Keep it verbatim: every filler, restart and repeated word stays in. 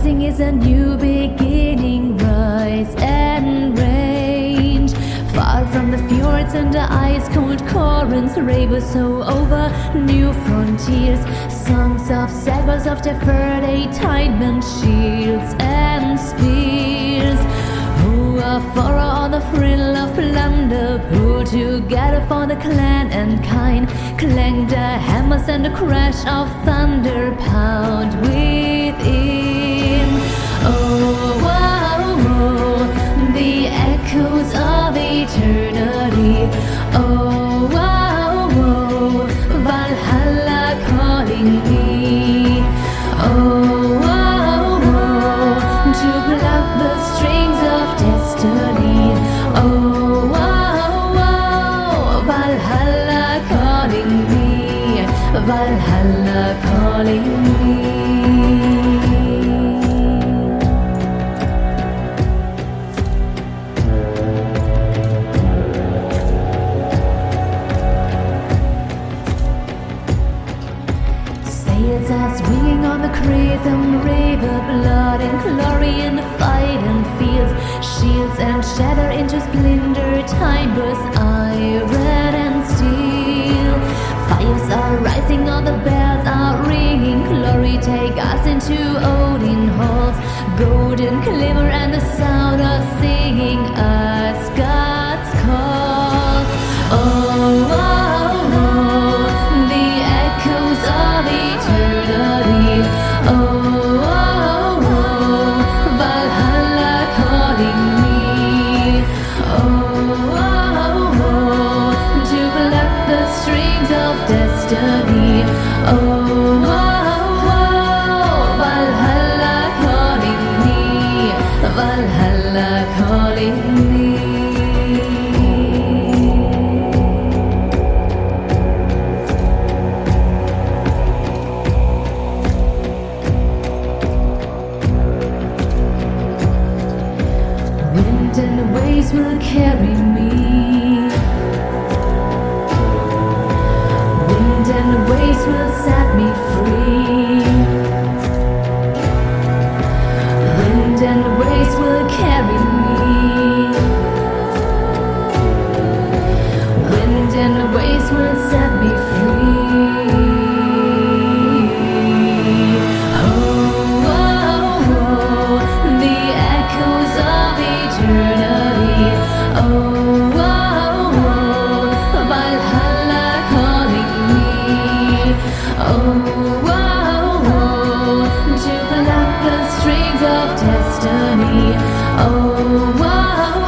rising is a new beginning. Rise and range, far from the fjords and the ice-cold currents. Rave so over new frontiers. Songs of sailors of deferred tidemen, shields and spears. Who are for on the thrill of plunder, pull together for the clan and kind. Clang the hammers and the crash of thunder pound within. Oh, wow, oh, the echoes of eternity. Oh, wow, oh, Valhalla calling me. Oh, wow, oh, to pluck the strings of destiny. Oh, wow, wow, Valhalla calling me. Valhalla calling me. Sails are swinging on the crimson river, blood and glory in the fight and fields. Shields and shatter into splintered timbers, iron and steel. Fires are rising, all the bells are ringing. Glory take us into Odin halls. Golden glimmer and the sound of singing, Asgard's call. Oh, oh, oh, the echoes of eternity. Oh, oh, oh, Valhalla calling me. Oh, oh, oh, to pluck the strings of destiny. Oh, oh, oh, Valhalla calling me. Valhalla calling me. Wind and waves will carry me. Wind and waves will set me free. Wind and waves will carry me. Wind and waves will set me free. Oh, oh, oh, the echoes of eternity. Oh, oh, oh, Valhalla calling me. Oh, oh, oh, to pluck the strings of destiny. Oh, oh,